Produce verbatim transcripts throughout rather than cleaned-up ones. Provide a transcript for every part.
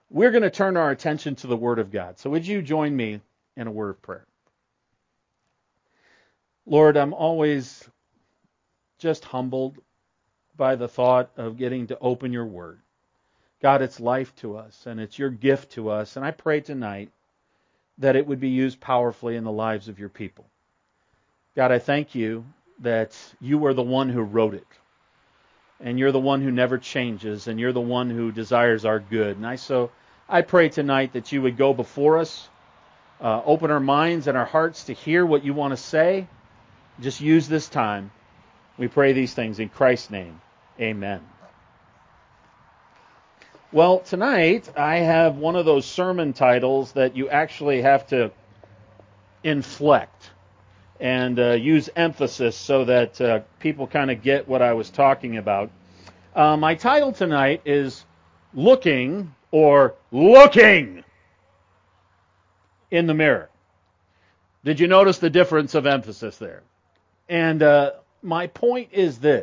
we're going to turn our attention to the Word of God. So would you join me in a word of prayer? Lord, I'm always just humbled by the thought of getting to open your Word. God, it's life to us, and it's your gift to us. And I pray tonight that it would be used powerfully in the lives of your people. God, I thank you that you are the one who wrote it. And you're the one who never changes, and you're the one who desires our good. And I so I pray tonight that you would go before us, uh, open our minds and our hearts to hear what you want to say. Just use this time. We pray these things in Christ's name. Amen. Well, tonight I have one of those sermon titles that you actually have to inflect and uh, use emphasis so that uh, people kind of get what I was talking about. Uh, my title tonight is Looking or Looking in the Mirror. Did you notice the difference of emphasis there? And uh, my point is this,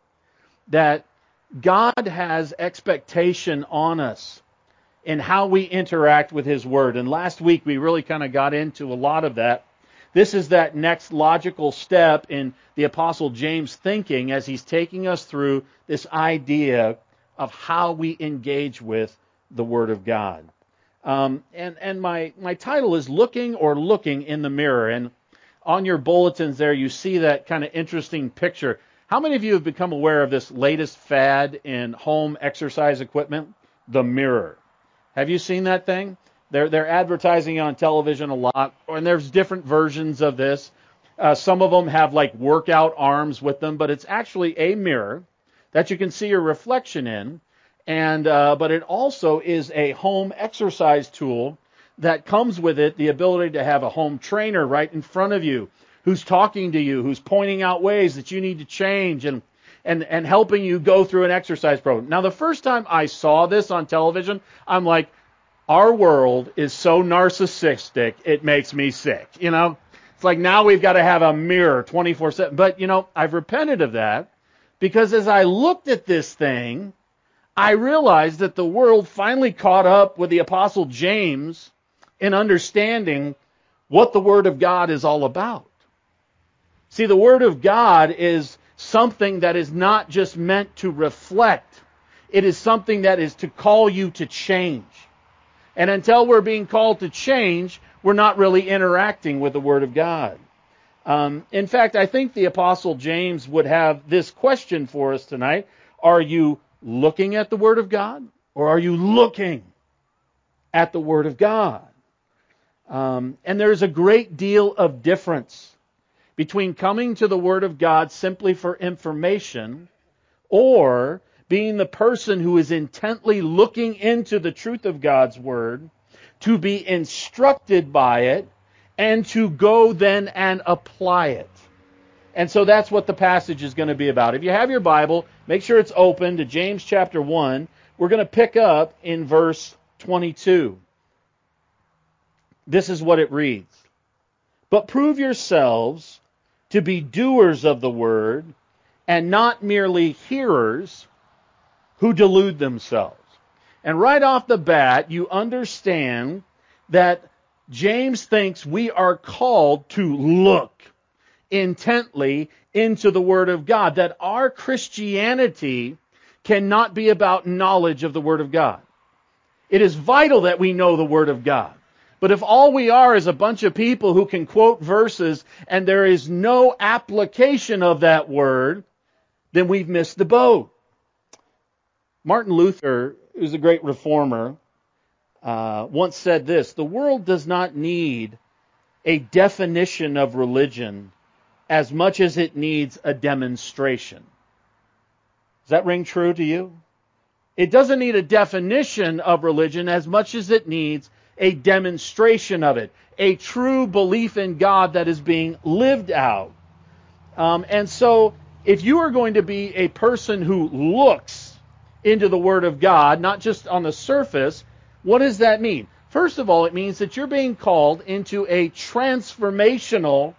that God has expectation on us in how we interact with His Word. And last week we really kind of got into a lot of that. This is that next logical step in the Apostle James' thinking as he's taking us through this idea of how we engage with the Word of God. Um, and and my, my title is Looking or Looking in the Mirror. And on your bulletins there you see that kind of interesting picture. How many of you have become aware of this latest fad in home exercise equipment? The mirror. Have you seen that thing? They're, they're advertising on television a lot, and there's different versions of this. Uh, some of them have like workout arms with them, but it's actually a mirror that you can see your reflection in. And uh, but it also is a home exercise tool that comes with it the ability to have a home trainer right in front of you who's talking to you, who's pointing out ways that you need to change and and and helping you go through an exercise program. Now, the first time I saw this on television, I'm like, our world is so narcissistic, it makes me sick. You know, it's like now we've got to have a mirror twenty-four seven. But, you know, I've repented of that because as I looked at this thing, I realized that the world finally caught up with the Apostle James in understanding what the Word of God is all about. See, the Word of God is something that is not just meant to reflect. It is something that is to call you to change. And until we're being called to change, we're not really interacting with the Word of God. Um, in fact, I think the Apostle James would have this question for us tonight. Are you looking at the Word of God? Or are you looking at the Word of God? Um, and there's a great deal of difference between coming to the Word of God simply for information or being the person who is intently looking into the truth of God's Word to be instructed by it and to go then and apply it. And so that's what the passage is going to be about. If you have your Bible, make sure it's open to James chapter one. We're going to pick up in verse twenty-two. This is what it reads. But prove yourselves to be doers of the word and not merely hearers who delude themselves. And right off the bat, you understand that James thinks we are called to look intently into the Word of God, that our Christianity cannot be about knowledge of the Word of God. It is vital that we know the Word of God. But if all we are is a bunch of people who can quote verses and there is no application of that Word, then we've missed the boat. Martin Luther, who's a great reformer, uh, once said this: the world does not need a definition of religion as much as it needs a demonstration. Does that ring true to you? It doesn't need a definition of religion as much as it needs a demonstration of it, a true belief in God that is being lived out. Um, and so, if you are going to be a person who looks into the Word of God, not just on the surface, what does that mean? First of all, it means that you're being called into a transformational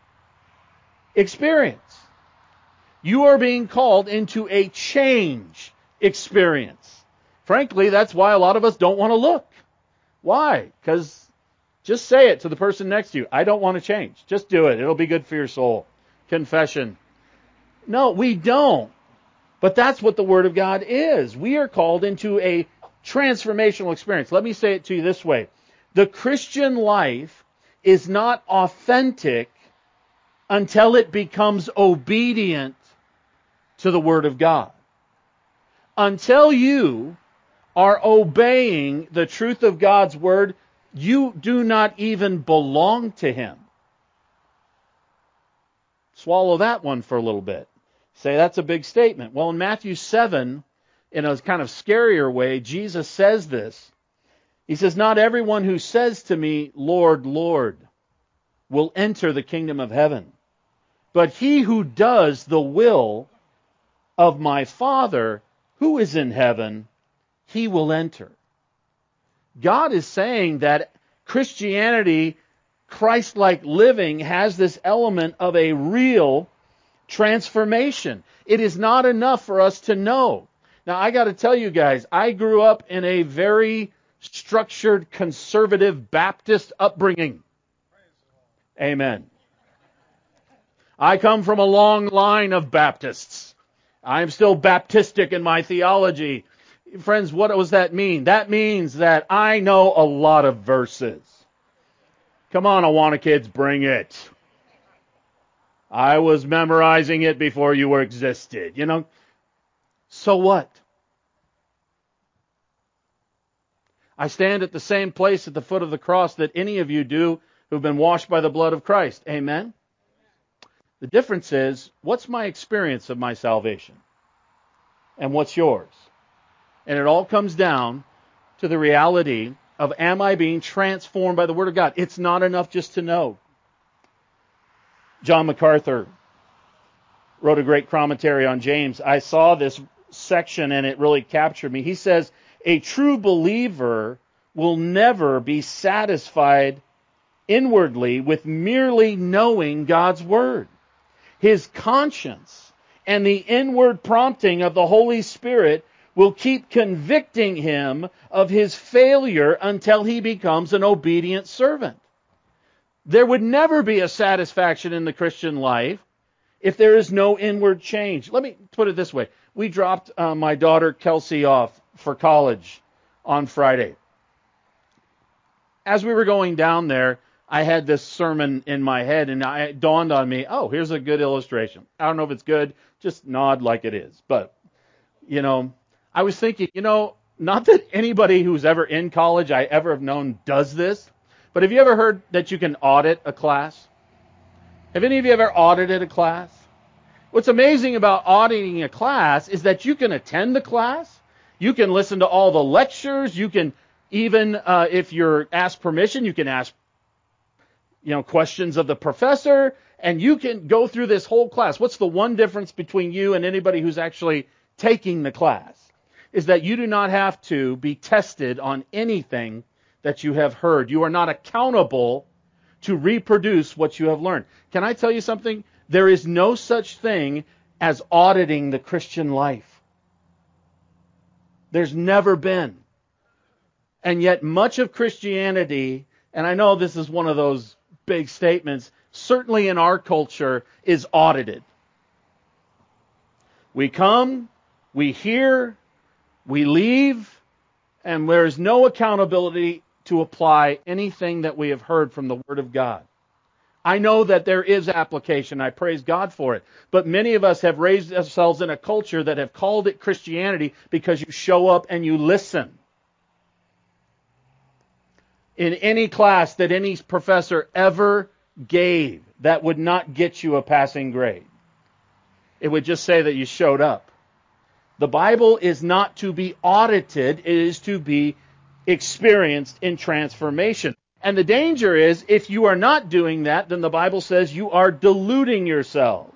experience. You are being called into a change experience Frankly, that's why a lot of us don't want to look. Why? Because just say it to the person next to you. I don't want to change. Just do it. It'll be good for your soul. Confession. No, we don't. But that's what the Word of God is. We are called into a transformational experience. Let me say it to you this way. The Christian life is not authentic until it becomes obedient to the Word of God. Until you are obeying the truth of God's Word, you do not even belong to Him. Swallow that one for a little bit. Say, that's a big statement. Well, in Matthew seven, in a kind of scarier way, Jesus says this. He says, not everyone who says to me, Lord, Lord, will enter the kingdom of heaven, but he who does the will of my Father who is in heaven, he will enter. God is saying that Christianity, Christ-like living, has this element of a real transformation. It is not enough for us to know. Now, I got to tell you guys, I grew up in a very structured, conservative Baptist upbringing. Amen. I come from a long line of Baptists. I'm still Baptistic in my theology. Friends, what does that mean? That means that I know a lot of verses. Come on, Awana kids, bring it. I was memorizing it before you were existed, you know. So what? I stand at the same place at the foot of the cross that any of you do who've been washed by the blood of Christ. Amen? The difference is, what's my experience of my salvation? And what's yours? And it all comes down to the reality of, am I being transformed by the Word of God? It's not enough just to know. John MacArthur wrote a great commentary on James. I saw this section and it really captured me. He says, a true believer will never be satisfied inwardly with merely knowing God's Word. His conscience and the inward prompting of the Holy Spirit will keep convicting him of his failure until he becomes an obedient servant. There would never be a satisfaction in the Christian life if there is no inward change. Let me put it this way. We dropped uh, my daughter Kelsey off for college on Friday. As we were going down there, I had this sermon in my head, and it dawned on me, oh, here's a good illustration. I don't know if it's good. Just nod like it is. But, you know, I was thinking, you know, not that anybody who's ever in college I ever have known does this, but have you ever heard that you can audit a class? Have any of you ever audited a class? What's amazing about auditing a class is that you can attend the class, you can listen to all the lectures, you can even, uh, if you're asked permission, you can ask, you know, questions of the professor, and you can go through this whole class. What's the one difference between you and anybody who's actually taking the class? Is that you do not have to be tested on anything that you have heard. You are not accountable to reproduce what you have learned. Can I tell you something? There is no such thing as auditing the Christian life. There's never been. And yet much of Christianity, and I know this is one of those big statements, certainly in our culture, is audited. We come, we hear, we leave, and there is no accountability to apply anything that we have heard from the Word of God. I know that there is application. I praise God for it. But many of us have raised ourselves in a culture that have called it Christianity because you show up and you listen. In any class that any professor ever gave, that would not get you a passing grade. It would just say that you showed up. The Bible is not to be audited. It is to be experienced in transformation. And the danger is, if you are not doing that, then the Bible says you are deluding yourself.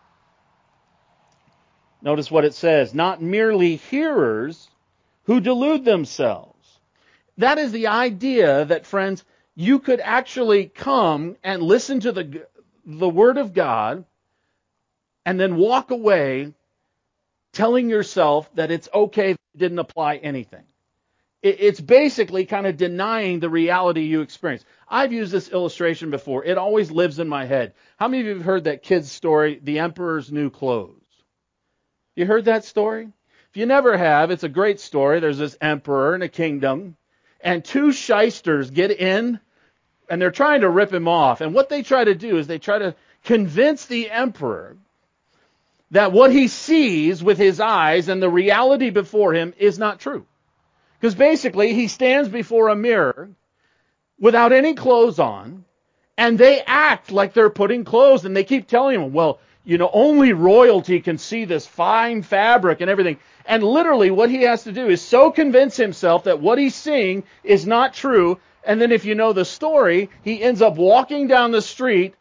Notice what it says. Not merely hearers who delude themselves. That is the idea that, friends, you could actually come and listen to the, the Word of God and then walk away telling yourself that it's okay It didn't apply anything. It, it's basically kind of denying the reality you experience. I've used this illustration before. It always lives in my head. How many of you have heard that kid's story, The Emperor's New Clothes? You heard that story? If you never have, it's a great story. There's this emperor in a kingdom, and two shysters get in, and they're trying to rip him off. And what they try to do is they try to convince the emperor that what he sees with his eyes and the reality before him is not true. Because basically, he stands before a mirror without any clothes on, and they act like they're putting clothes, and they keep telling him, well, you know, only royalty can see this fine fabric and everything. And literally what he has to do is so convince himself that what he's seeing is not true. And then if you know the story, he ends up walking down the street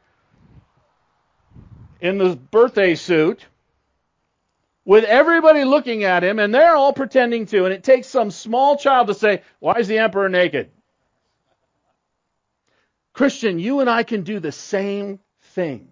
in the birthday suit with everybody looking at him, and they're all pretending to. And it takes some small child to say, why is the emperor naked? Christian, you and I can do the same thing.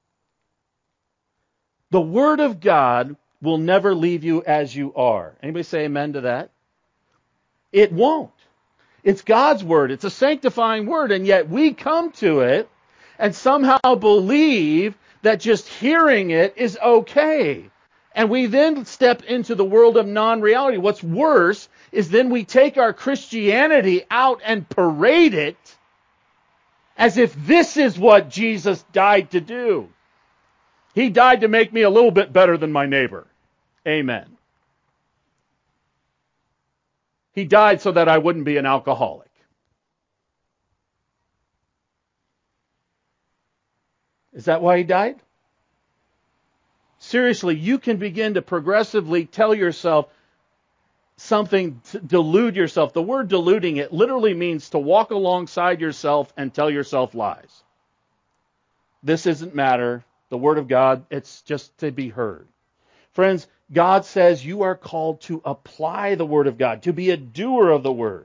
The Word of God will never leave you as you are. Anybody say amen to that? It won't. It's God's Word. It's a sanctifying Word, and yet we come to it and somehow believe that just hearing it is okay. And we then step into the world of non-reality. What's worse is then we take our Christianity out and parade it as if this is what Jesus died to do. He died to make me a little bit better than my neighbor. Amen. He died so that I wouldn't be an alcoholic. Is that why he died? Seriously, you can begin to progressively tell yourself something, to delude yourself. The word deluding, it literally means to walk alongside yourself and tell yourself lies. This isn't matter. The Word of God, it's just to be heard. Friends, God says you are called to apply the Word of God, to be a doer of the Word.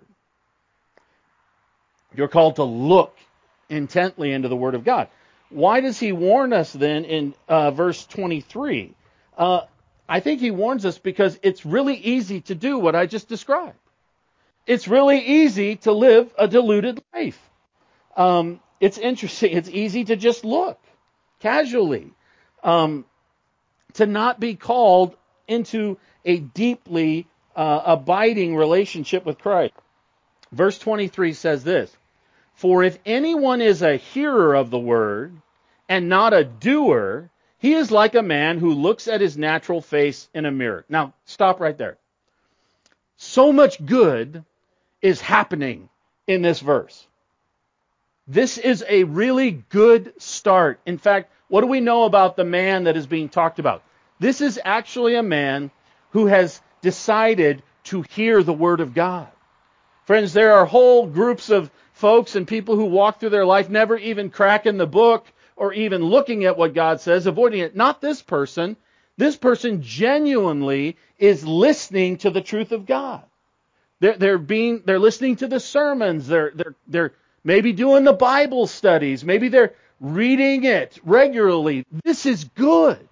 You're called to look intently into the Word of God. Why does he warn us then in uh, verse twenty-three? Uh, I think he warns us because it's really easy to do what I just described. It's really easy to live a deluded life. Um, it's interesting. It's easy to just look casually, um, to not be called into a deeply uh, abiding relationship with Christ. Verse twenty-three says this, for if anyone is a hearer of the word and not a doer, he is like a man who looks at his natural face in a mirror. Now, stop right there. So much good is happening in this verse. This is a really good start. In fact, what do we know about the man that is being talked about? This is actually a man who has decided to hear the Word of God. Friends, there are whole groups of folks and people who walk through their life never even cracking the book or even looking at what God says, avoiding it. Not this person. This person genuinely is listening to the truth of God. They're, they're being, they're listening to the sermons. They're, they're, they're maybe doing the Bible studies. Maybe they're reading it regularly. This is good.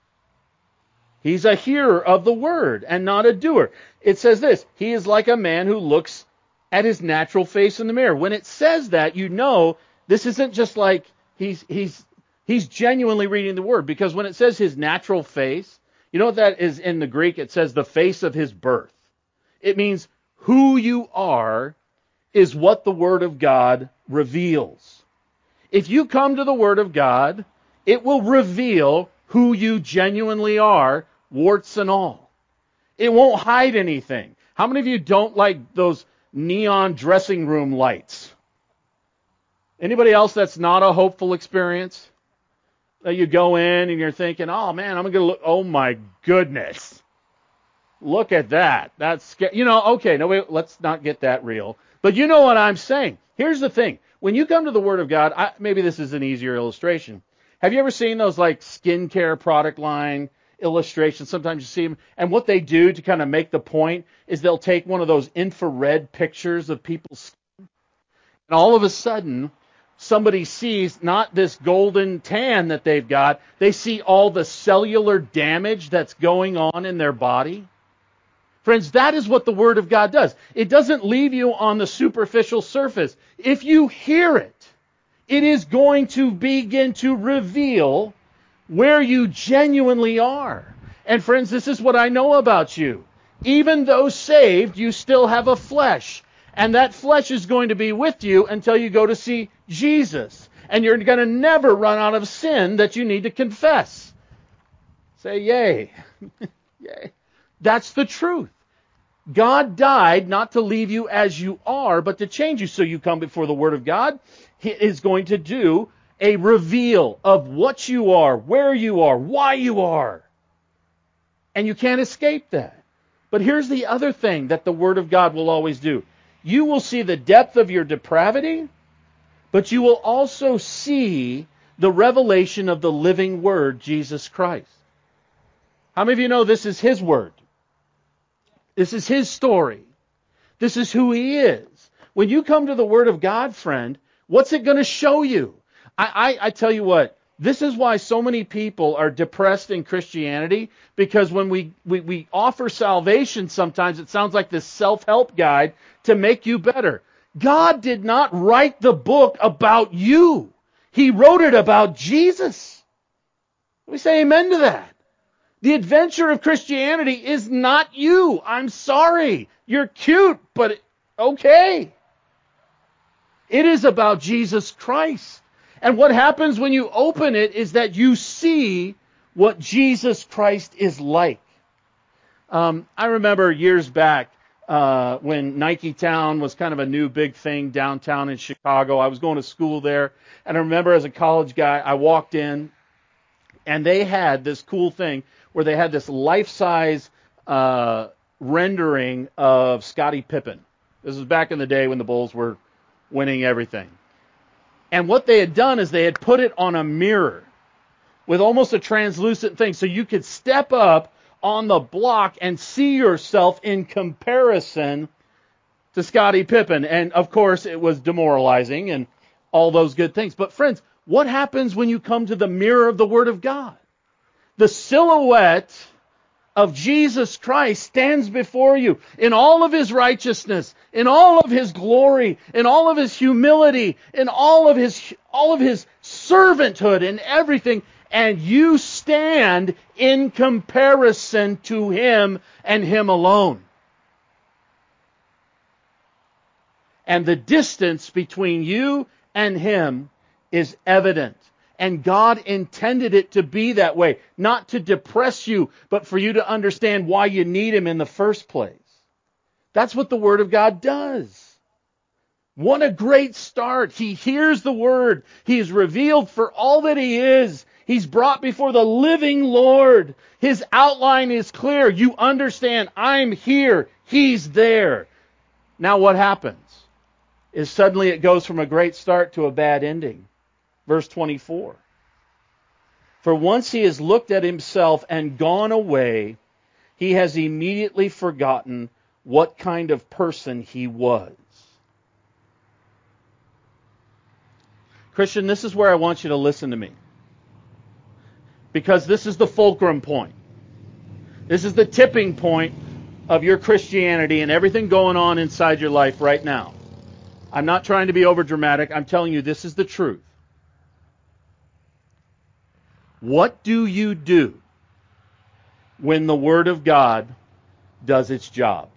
He's a hearer of the word and not a doer. It says this, he is like a man who looks at his natural face in the mirror. When it says that, you know this isn't just like he's he's he's genuinely reading the word. Because when it says his natural face, you know what that is in the Greek? It says the face of his birth. It means who you are is what the Word of God reveals. If you come to the Word of God, it will reveal who you genuinely are, warts and all. It won't hide anything. How many of you don't like those neon dressing room lights? Anybody else that's not a hopeful experience? That you go in and you're thinking, oh man, I'm going to look, oh my goodness. Look at that. That's scary. You know, okay, no, wait, let's not get that real. But you know what I'm saying. Here's the thing. When you come to the Word of God, I, maybe this is an easier illustration. Have you ever seen those like skincare product line illustrations? Sometimes you see them. And what they do to kind of make the point is they'll take one of those infrared pictures of people's skin. And all of a sudden, somebody sees not this golden tan that they've got. They see all the cellular damage that's going on in their body. Friends, that is what the Word of God does. It doesn't leave you on the superficial surface. If you hear it, it is going to begin to reveal where you genuinely are. And friends, this is what I know about you. Even though saved, you still have a flesh. And that flesh is going to be with you until you go to see Jesus. And you're going to never run out of sin that you need to confess. Say, yay. Yay. That's the truth. God died not to leave you as you are, but to change you. So you come before the Word of God. He is going to do a reveal of what you are, where you are, why you are. And you can't escape that. But here's the other thing that the Word of God will always do. You will see the depth of your depravity, but you will also see the revelation of the living Word, Jesus Christ. How many of you know this is His Word? This is His story. This is who He is. When you come to the Word of God, friend, what's it going to show you? I, I, I tell you what, this is why so many people are depressed in Christianity, because when we, we, we offer salvation, sometimes it sounds like this self-help guide to make you better. God did not write the book about you. He wrote it about Jesus. We say amen to that. The adventure of Christianity is not you. I'm sorry. You're cute, but okay. It is about Jesus Christ. And what happens when you open it is that you see what Jesus Christ is like. Um, I remember years back uh, when Nike Town was kind of a new big thing downtown in Chicago. I was going to school there. And I remember as a college guy, I walked in and they had this cool thing where they had this life-size uh, rendering of Scottie Pippen. This was back in the day when the Bulls were winning everything. And what they had done is they had put it on a mirror with almost a translucent thing, so you could step up on the block and see yourself in comparison to Scottie Pippen. And, of course, it was demoralizing and all those good things. But, friends, what happens when you come to the mirror of the Word of God? The silhouette of Jesus Christ stands before you in all of His righteousness, in all of His glory, in all of His humility, in all of His all of His servanthood and everything, and you stand in comparison to Him and Him alone. And the distance between you and Him is evident. And God intended it to be that way, not to depress you, but for you to understand why you need Him in the first place. That's what the Word of God does. What a great start. He hears the Word. He is revealed for all that He is. He's brought before the living Lord. His outline is clear. You understand, I'm here. He's there. Now what happens is suddenly it goes from a great start to a bad ending. Verse twenty-four. For once he has looked at himself and gone away, he has immediately forgotten what kind of person he was. Christian, this is where I want you to listen to me. Because this is the fulcrum point. This is the tipping point of your Christianity and everything going on inside your life right now. I'm not trying to be overdramatic. I'm telling you this is the truth. What do you do when the Word of God does its job?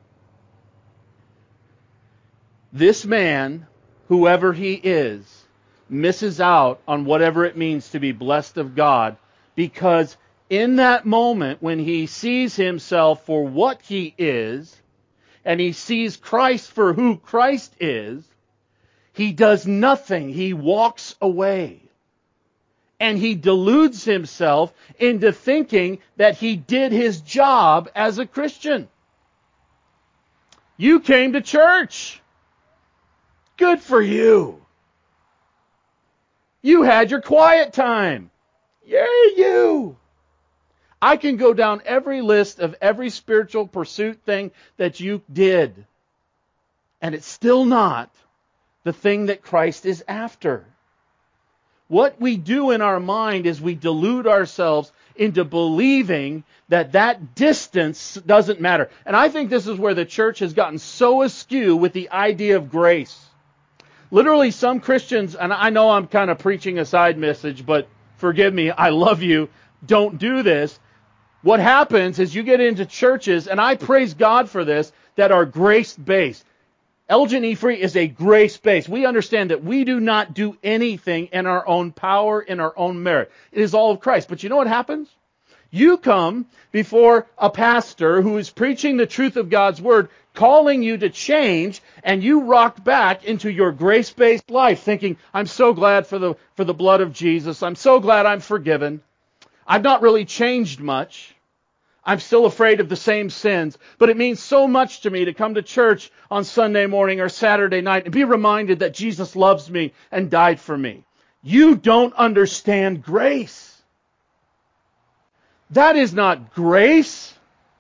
This man, whoever he is, misses out on whatever it means to be blessed of God, because in that moment when he sees himself for what he is, and he sees Christ for who Christ is, he does nothing. He walks away. And he deludes himself into thinking that he did his job as a Christian. You came to church. Good for you. You had your quiet time. Yay, you. I can go down every list of every spiritual pursuit thing that you did. And it's still not the thing that Christ is after. What we do in our mind is we delude ourselves into believing that that distance doesn't matter. And I think this is where the church has gotten so askew with the idea of grace. Literally, some Christians, and I know I'm kind of preaching a side message, but forgive me, I love you, don't do this. What happens is you get into churches, and I praise God for this, that are grace-based. Elgin E. Free is a grace-based. We understand that we do not do anything in our own power, in our own merit. It is all of Christ. But you know what happens? You come before a pastor who is preaching the truth of God's Word, calling you to change, and you rock back into your grace-based life thinking, I'm so glad for the, for the blood of Jesus. I'm so glad I'm forgiven. I've not really changed much. I'm still afraid of the same sins, but it means so much to me to come to church on Sunday morning or Saturday night and be reminded that Jesus loves me and died for me. You don't understand grace. That is not grace.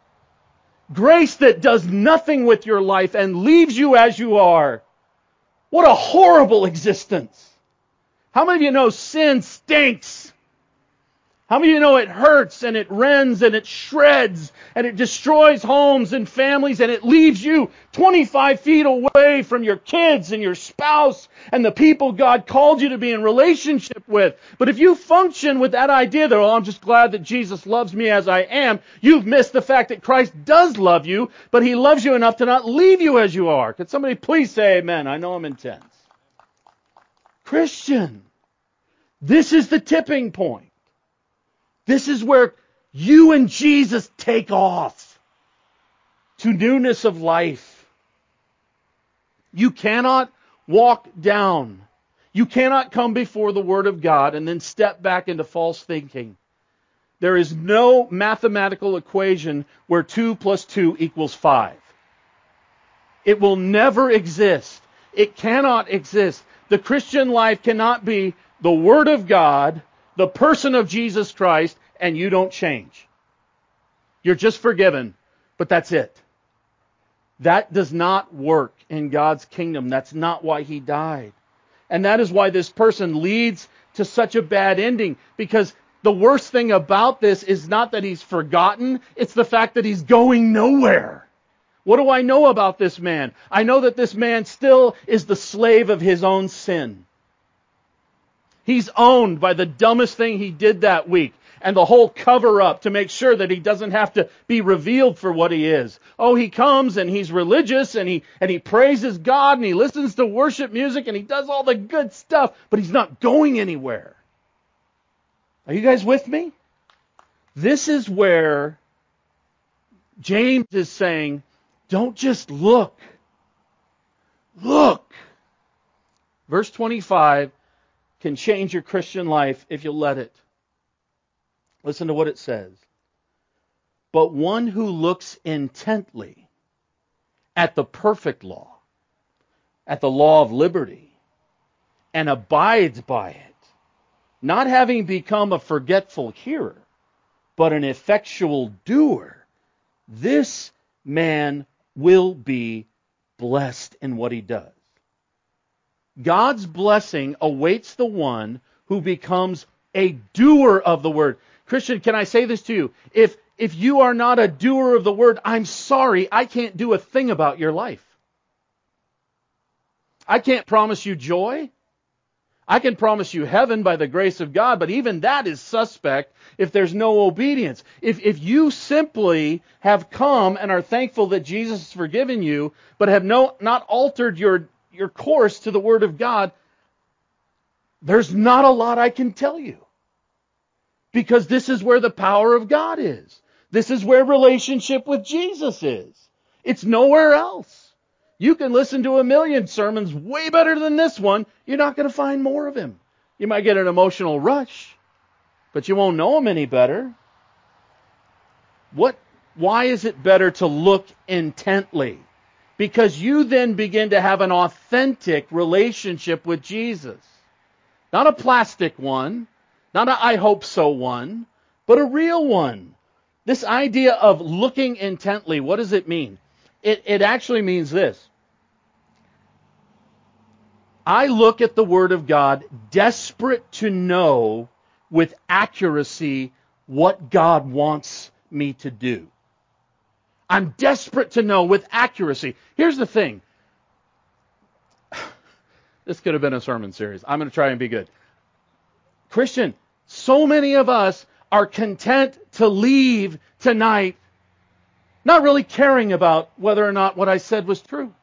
Grace that does nothing with your life and leaves you as you are. What a horrible existence. How many of you know sin stinks? How many of you know it hurts and it rends and it shreds and it destroys homes and families and it leaves you twenty-five feet away from your kids and your spouse and the people God called you to be in relationship with? But if you function with that idea that, oh, I'm just glad that Jesus loves me as I am, you've missed the fact that Christ does love you, but He loves you enough to not leave you as you are. Could somebody please say amen? I know I'm intense. Christian, this is the tipping point. This is where you and Jesus take off to newness of life. You cannot walk down. You cannot come before the Word of God and then step back into false thinking. There is no mathematical equation where two plus two equals five. It will never exist. It cannot exist. The Christian life cannot be the Word of God, the person of Jesus Christ, and you don't change. You're just forgiven, but that's it. That does not work in God's kingdom. That's not why He died. And that is why this person leads to such a bad ending, because the worst thing about this is not that he's forgotten, it's the fact that he's going nowhere. What do I know about this man? I know that this man still is the slave of his own sin. He's owned by the dumbest thing he did that week and the whole cover-up to make sure that he doesn't have to be revealed for what he is. Oh, he comes and he's religious and he and he praises God and he listens to worship music and he does all the good stuff, but he's not going anywhere. Are you guys with me? This is where James is saying, don't just look. Look. Verse twenty-five can change your Christian life if you let it. Listen to what it says. But one who looks intently at the perfect law, at the law of liberty, and abides by it, not having become a forgetful hearer, but an effectual doer, this man will be blessed in what he does. God's blessing awaits the one who becomes a doer of the word. Christian, can I say this to you? If if you are not a doer of the word, I'm sorry, I can't do a thing about your life. I can't promise you joy. I can promise you heaven by the grace of God, but even that is suspect if there's no obedience. If if you simply have come and are thankful that Jesus has forgiven you, but have no not altered your your course to the Word of God, there's not a lot I can tell you. Because this is where the power of God is. This is where relationship with Jesus is. It's nowhere else. You can listen to a million sermons way better than this one. You're not going to find more of Him. You might get an emotional rush, but you won't know Him any better. What? Why is it better to look intently? Because you then begin to have an authentic relationship with Jesus. Not a plastic one, not a I hope so one, but a real one. This idea of looking intently, what does it mean? It, it actually means this. I look at the Word of God, desperate to know with accuracy what God wants me to do. I'm desperate to know with accuracy. Here's the thing. This could have been a sermon series. I'm going to try and be good. Christian, so many of us are content to leave tonight not really caring about whether or not what I said was true.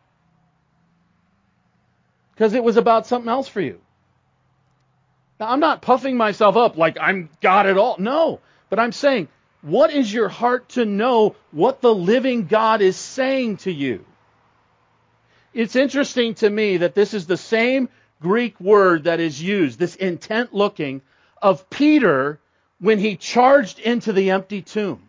Because it was about something else for you. Now, I'm not puffing myself up like I'm got it all. No. But I'm saying, what is your heart to know what the living God is saying to you? It's interesting to me that this is the same Greek word that is used, this intent looking, of Peter when he charged into the empty tomb.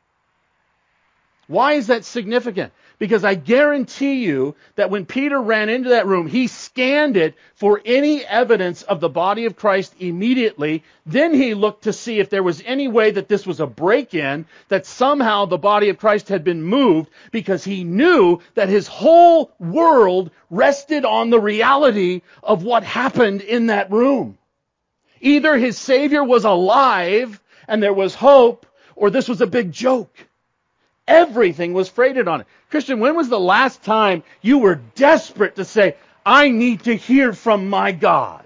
Why is that significant? Because I guarantee you that when Peter ran into that room, he scanned it for any evidence of the body of Christ immediately. Then he looked to see if there was any way that this was a break-in, that somehow the body of Christ had been moved, because he knew that his whole world rested on the reality of what happened in that room. Either his Savior was alive and there was hope, or this was a big joke. Everything was freighted on it. Christian, when was the last time you were desperate to say, I need to hear from my God?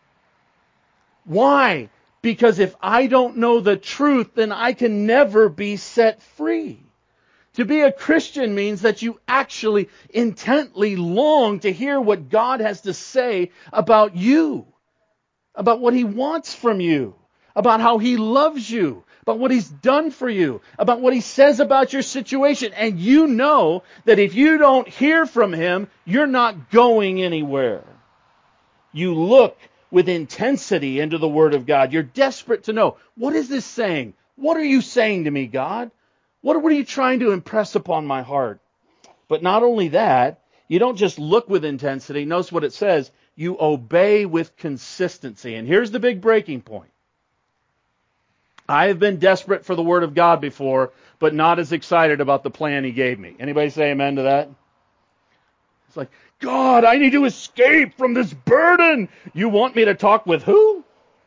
Why? Because if I don't know the truth, then I can never be set free. To be a Christian means that you actually intently long to hear what God has to say about you, about what He wants from you, about how He loves you, about what He's done for you, about what He says about your situation. And you know that if you don't hear from Him, you're not going anywhere. You look with intensity into the Word of God. You're desperate to know, what is this saying? What are you saying to me, God? What, what are you trying to impress upon my heart? But not only that, you don't just look with intensity. Notice what it says. You obey with consistency. And here's the big breaking point. I have been desperate for the Word of God before, but not as excited about the plan He gave me. Anybody say amen to that? It's like, God, I need to escape from this burden. You want me to talk with who?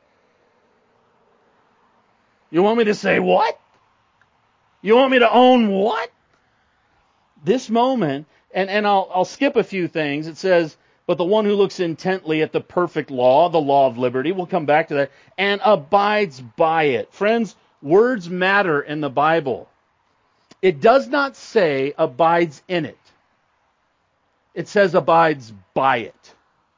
You want me to say what? You want me to own what? This moment, and, and I'll, I'll skip a few things. It says, but the one who looks intently at the perfect law, the law of liberty, we'll come back to that, and abides by it. Friends, words matter in the Bible. It does not say abides in it. It says abides by it.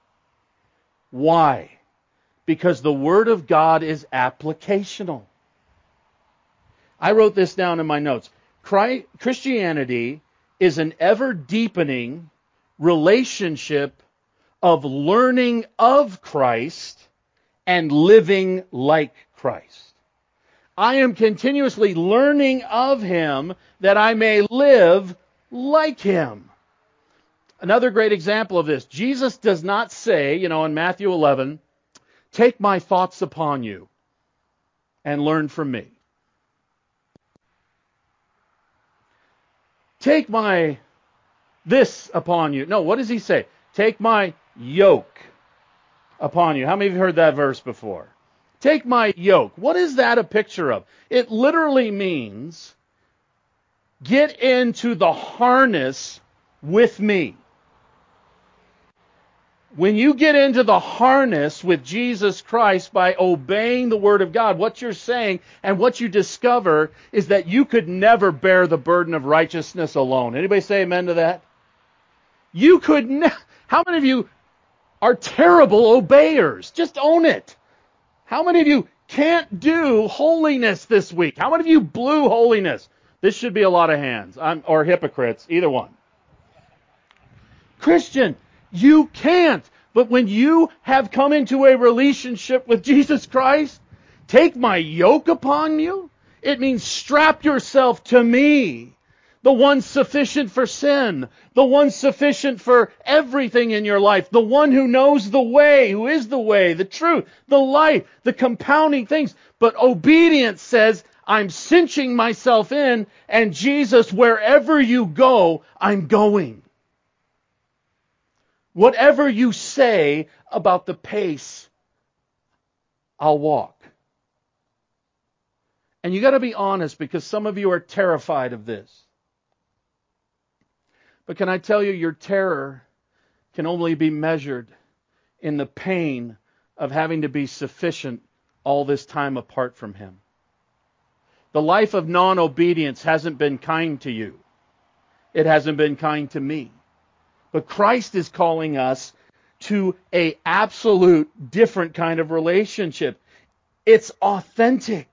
Why? Because the Word of God is applicational. I wrote this down in my notes. Christianity is an ever-deepening relationship of learning of Christ and living like Christ. I am continuously learning of Him that I may live like Him. Another great example of this, Jesus does not say, you know, in Matthew eleven, take my thoughts upon you and learn from me. Take my this upon you. No, what does He say? Take my yoke upon you. How many of you heard that verse before? Take my yoke. What is that a picture of? It literally means get into the harness with me. When you get into the harness with Jesus Christ by obeying the Word of God, what you're saying and what you discover is that you could never bear the burden of righteousness alone. Anybody say amen to that? You could never. How many of you are terrible obeyers? Just own it. How many of you can't do holiness this week? How many of you blew holiness? This should be a lot of hands. I'm, or hypocrites, either one. Christian, you can't. But when you have come into a relationship with Jesus Christ, take my yoke upon you. It means strap yourself to me. The one sufficient for sin. The one sufficient for everything in your life. The one who knows the way, who is the way, the truth, the life, the compounding things. But obedience says, I'm cinching myself in, and Jesus, wherever you go, I'm going. Whatever you say about the pace, I'll walk. And you got to be honest, because some of you are terrified of this. But can I tell you, your terror can only be measured in the pain of having to be sufficient all this time apart from Him. The life of non-obedience hasn't been kind to you. It hasn't been kind to me. But Christ is calling us to an absolute different kind of relationship. It's authentic.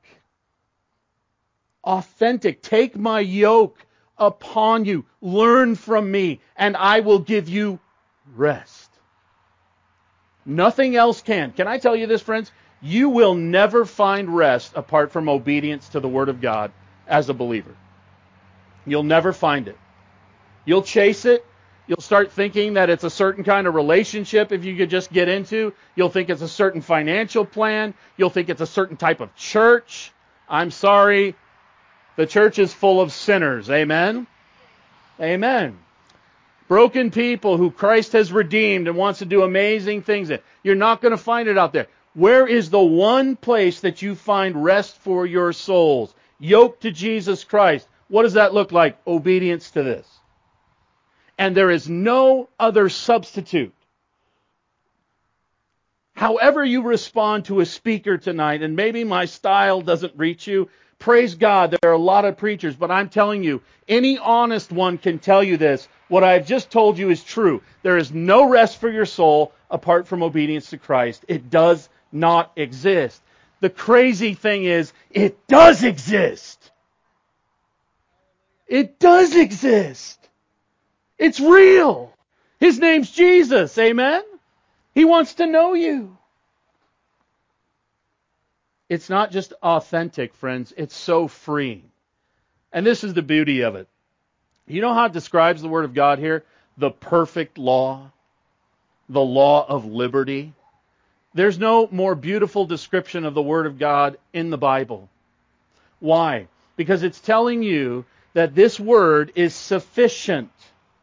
Authentic. Take my yoke upon you. Learn from me, and I will give you rest. Nothing else can. Can I tell you this, friends? You will never find rest apart from obedience to the Word of God as a believer. You'll never find it. You'll chase it. You'll start thinking that it's a certain kind of relationship if you could just get into. You'll think it's a certain financial plan. You'll think it's a certain type of church. I'm sorry. The church is full of sinners. Amen? Amen. Broken people who Christ has redeemed and wants to do amazing things in. You're not going to find it out there. Where is the one place that you find rest for your souls? Yoked to Jesus Christ. What does that look like? Obedience to this. And there is no other substitute. However you respond to a speaker tonight, and maybe my style doesn't reach you, praise God, there are a lot of preachers, but I'm telling you, any honest one can tell you this. What I've just told you is true. There is no rest for your soul apart from obedience to Christ. It does not exist. The crazy thing is, it does exist. It does exist. It's real. His name's Jesus. Amen? He wants to know you. It's not just authentic, friends. It's so freeing. And this is the beauty of it. You know how it describes the Word of God here? The perfect law. The law of liberty. There's no more beautiful description of the Word of God in the Bible. Why? Because it's telling you that this Word is sufficient.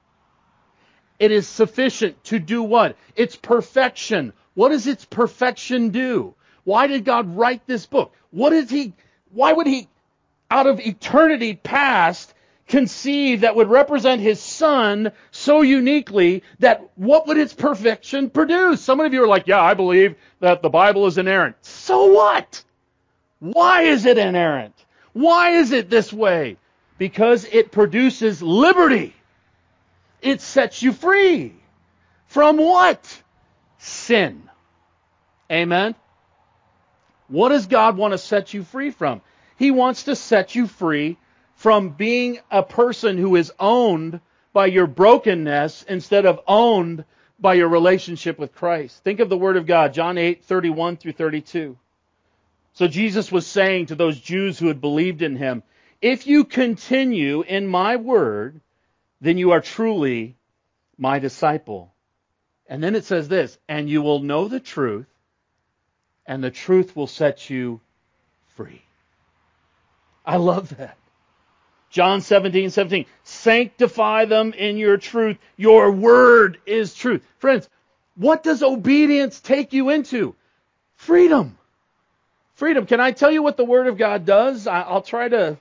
It is sufficient to do what? It's perfection. What does its perfection do? Why did God write this book? What did He, why would He, out of eternity past, conceive that would represent His Son so uniquely that what would its perfection produce? Some of you are like, yeah, I believe that the Bible is inerrant. So what? Why is it inerrant? Why is it this way? Because it produces liberty. It sets you free. From what? Sin. Amen? What does God want to set you free from? He wants to set you free from being a person who is owned by your brokenness instead of owned by your relationship with Christ. Think of the Word of God, John eight, thirty-one through thirty-two. So Jesus was saying to those Jews who had believed in Him, if you continue in my Word, then you are truly my disciple. And then it says this, and you will know the truth, and the truth will set you free. I love that. John seventeen, seventeen. Sanctify them in your truth. Your word is truth. Friends, what does obedience take you into? Freedom. Freedom. Can I tell you what the Word of God does? I'll try to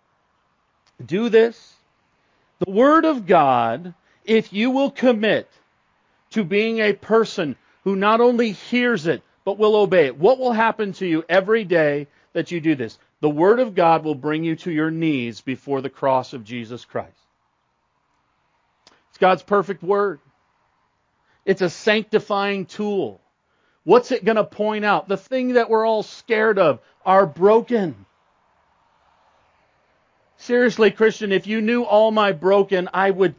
do this. The Word of God, if you will commit to being a person who not only hears it, but will obey it, what will happen to you every day that you do this? The Word of God will bring you to your knees before the cross of Jesus Christ. It's God's perfect Word. It's a sanctifying tool. What's it going to point out? The thing that we're all scared of, our broken. Seriously, Christian, if you knew all my broken, I would...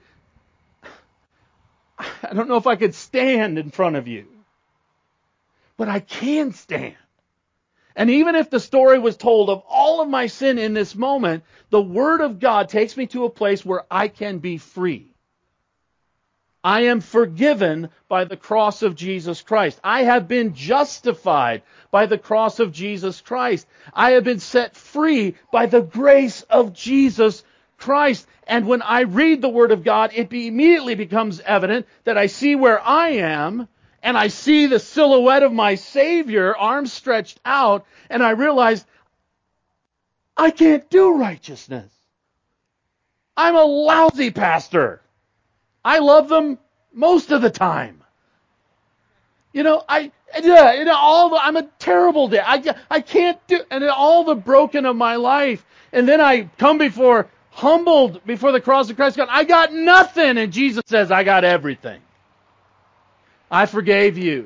I don't know if I could stand in front of you. But I can stand. And even if the story was told of all of my sin in this moment, the Word of God takes me to a place where I can be free. I am forgiven by the cross of Jesus Christ. I have been justified by the cross of Jesus Christ. I have been set free by the grace of Jesus Christ. And when I read the Word of God, it be, immediately becomes evident that I see where I am, and I see the silhouette of my Savior, arms stretched out, and I realize I can't do righteousness. I'm a lousy pastor. I love them most of the time. You know, I yeah, you know, all the, I'm a terrible dad. I I can't do, and all the broken of my life, and then I come before humbled before the cross of Christ. God, I got nothing, and Jesus says, I got everything. I forgave you.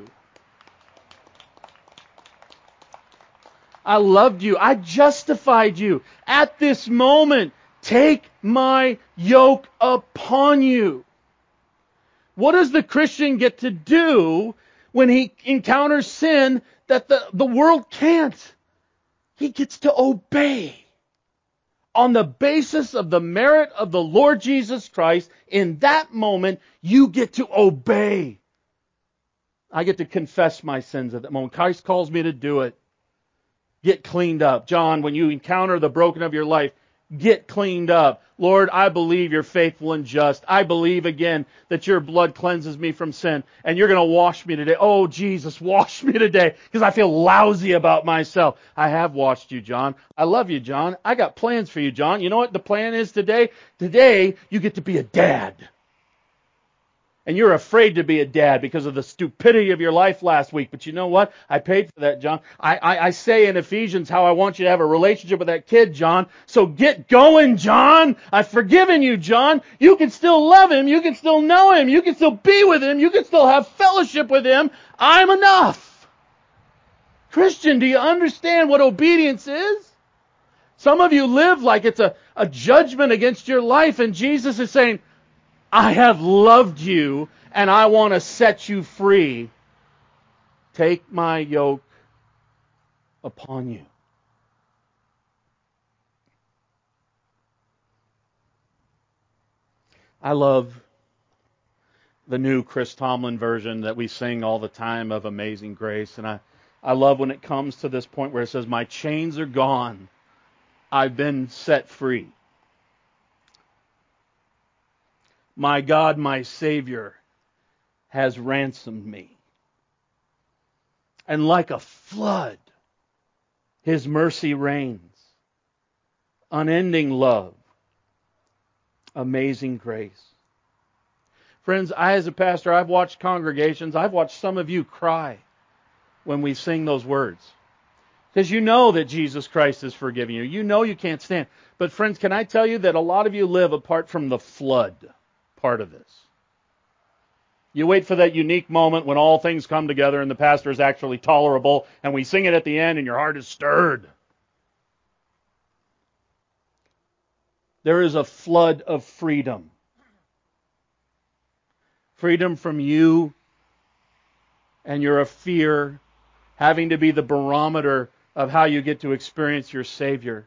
I loved you. I justified you. At this moment, take my yoke upon you. What does the Christian get to do when he encounters sin that the, the world can't? He gets to obey. On the basis of the merit of the Lord Jesus Christ, in that moment, you get to obey. I get to confess my sins at that moment. Christ calls me to do it. Get cleaned up. John, when you encounter the broken of your life, get cleaned up. Lord, I believe you're faithful and just. I believe again that your blood cleanses me from sin, and you're going to wash me today. Oh, Jesus, wash me today, because I feel lousy about myself. I have washed you, John. I love you, John. I got plans for you, John. You know what the plan is today? Today, you get to be a dad. And you're afraid to be a dad because of the stupidity of your life last week. But you know what? I paid for that, John. I, I, I say in Ephesians how I want you to have a relationship with that kid, John. So get going, John. I've forgiven you, John. You can still love him. You can still know him. You can still be with him. You can still have fellowship with him. I'm enough. Christian, do you understand what obedience is? Some of you live like it's a, a judgment against your life, and Jesus is saying, I have loved you, and I want to set you free. Take my yoke upon you. I love the new Chris Tomlin version that we sing all the time of Amazing Grace, and I, I love when it comes to this point where it says, my chains are gone. I've been set free. My God, my Savior, has ransomed me. And like a flood, His mercy reigns. Unending love. Amazing grace. Friends, I as a pastor, I've watched congregations, I've watched some of you cry when we sing those words. Because you know that Jesus Christ is forgiving you. You know you can't stand. But friends, can I tell you that a lot of you live apart from the flood part of this. You wait for that unique moment when all things come together and the pastor is actually tolerable and we sing it at the end and your heart is stirred. There is a flood of freedom. Freedom from you and your fear having to be the barometer of how you get to experience your Savior.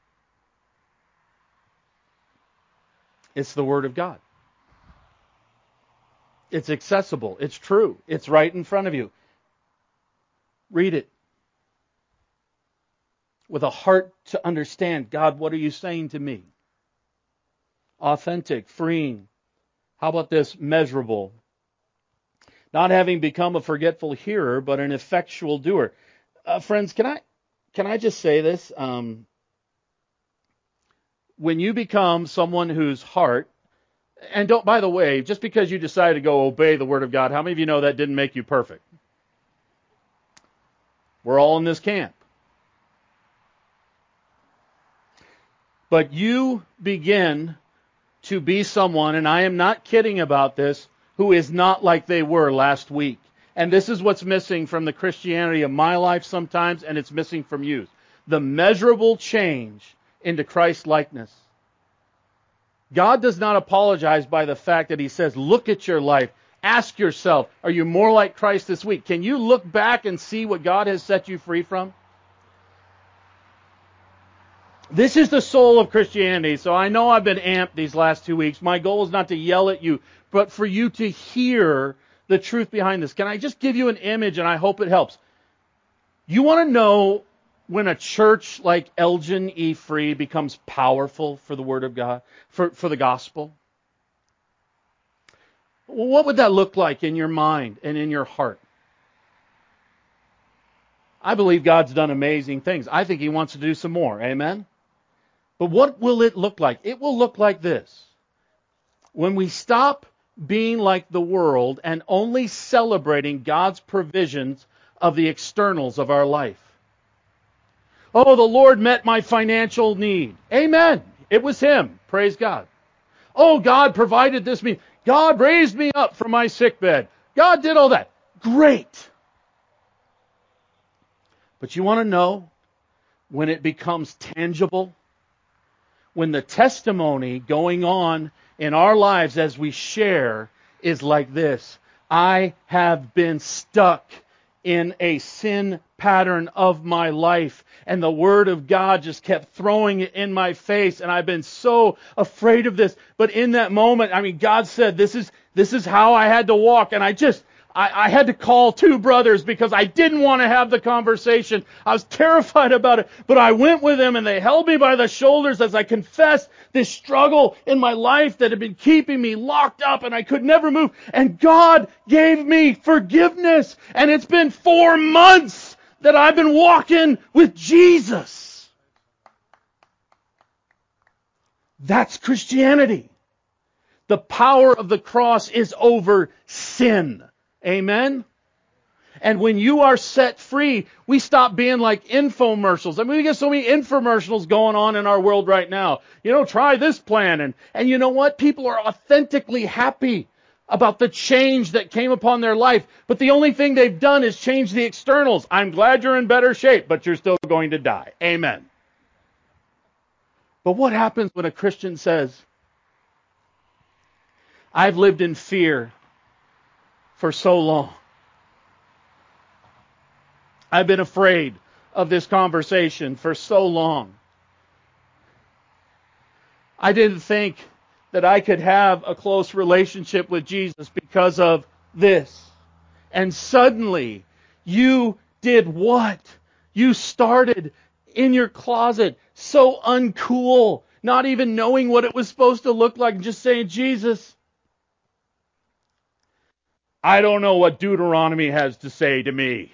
It's the Word of God. It's accessible. It's true. It's right in front of you. Read it. With a heart to understand, God, what are you saying to me? Authentic, freeing. How about this? Measurable. Not having become a forgetful hearer, but an effectual doer. Uh, friends, can I can I just say this? Um, when you become someone whose heart, and don't, by the way, just because you decided to go obey the Word of God, how many of you know that didn't make you perfect? We're all in this camp. But you begin to be someone, and I am not kidding about this, who is not like they were last week. And this is what's missing from the Christianity of my life sometimes, and it's missing from you. The measurable change into Christ likeness. God does not apologize by the fact that He says, look at your life. Ask yourself, are you more like Christ this week? Can you look back and see what God has set you free from? This is the soul of Christianity. So I know I've been amped these last two weeks. My goal is not to yell at you, but for you to hear the truth behind this. Can I just give you an image, and I hope it helps? You want to know when a church like Elgin E. Free becomes powerful for the Word of God, for, for the gospel? What would that look like in your mind and in your heart? I believe God's done amazing things. I think He wants to do some more. Amen? But what will it look like? It will look like this. When we stop being like the world and only celebrating God's provisions of the externals of our life. Oh, the Lord met my financial need. Amen. It was Him. Praise God. Oh, God provided this me. God raised me up from my sickbed. God did all that. Great. But you want to know when it becomes tangible? When the testimony going on in our lives as we share is like this. I have been stuck in a sin pattern of my life, and the Word of God just kept throwing it in my face, and I've been so afraid of this. But in that moment, I mean, God said, this is this is how I had to walk, and I just I, I had to call two brothers because I didn't want to have the conversation. I was terrified about it, but I went with them and they held me by the shoulders as I confessed this struggle in my life that had been keeping me locked up and I could never move. And God gave me forgiveness. And it's been four months that I've been walking with Jesus. That's Christianity. The power of the cross is over sin. Amen? And when you are set free, we stop being like infomercials. I mean, we get so many infomercials going on in our world right now. You know, try this plan. And, and you know what? People are authentically happy about the change that came upon their life. But the only thing they've done is change the externals. I'm glad you're in better shape, but you're still going to die. Amen. But what happens when a Christian says, I've lived in fear for so long. I've been afraid of this conversation for so long. I didn't think that I could have a close relationship with Jesus because of this. And suddenly, you did what? You started in your closet, so uncool, not even knowing what it was supposed to look like, and just saying, Jesus, I don't know what Deuteronomy has to say to me.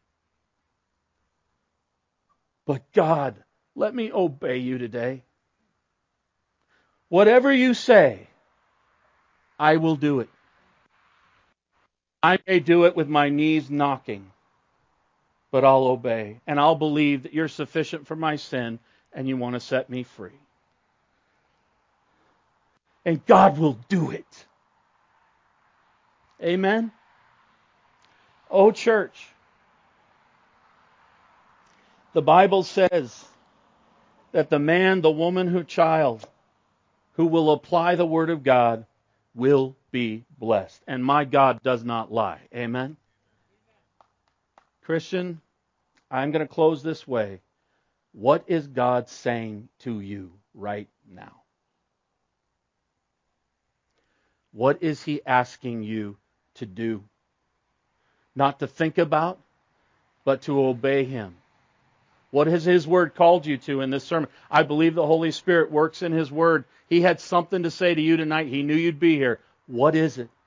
But God, let me obey you today. Whatever you say, I will do it. I may do it with my knees knocking, but I'll obey. And I'll believe that you're sufficient for my sin and you want to set me free. And God will do it. Amen? Oh, church. The Bible says that the man, the woman, who child who will apply the Word of God will be blessed. And my God does not lie. Amen? Christian, I'm going to close this way. What is God saying to you right now? What is He asking you to do? Not to think about, but to obey Him. What has His Word called you to in this sermon? I believe the Holy Spirit works in His Word. He had something to say to you tonight. He knew you'd be here. What is it?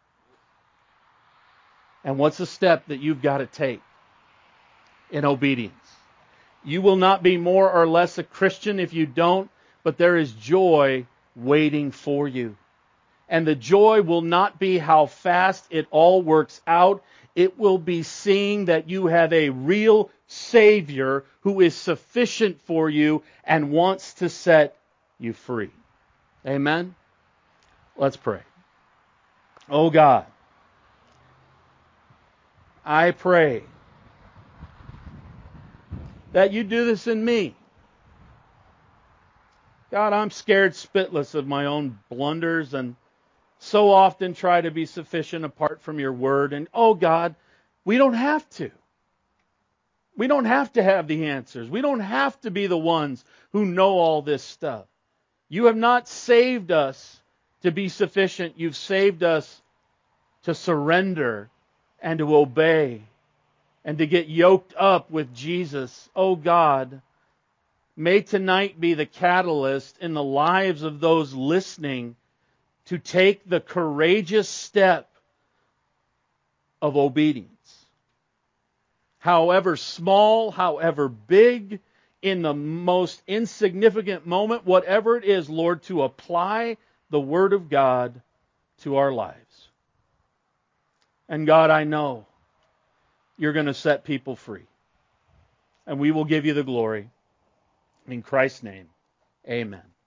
And what's the step that you've got to take in obedience? You will not be more or less a Christian if you don't, but there is joy waiting for you. And the joy will not be how fast it all works out. It will be seeing that you have a real Savior who is sufficient for you and wants to set you free. Amen? Let's pray. Oh God, I pray that you do this in me. God, I'm scared spitless of my own blunders and so often try to be sufficient apart from your word. And oh God, we don't have to. We don't have to have the answers. We don't have to be the ones who know all this stuff. You have not saved us to be sufficient. You've saved us to surrender and to obey and to get yoked up with Jesus. Oh God, may tonight be the catalyst in the lives of those listening to take the courageous step of obedience. However small, however big, in the most insignificant moment, whatever it is, Lord, to apply the Word of God to our lives. And God, I know you're going to set people free. And we will give you the glory. In Christ's name, amen.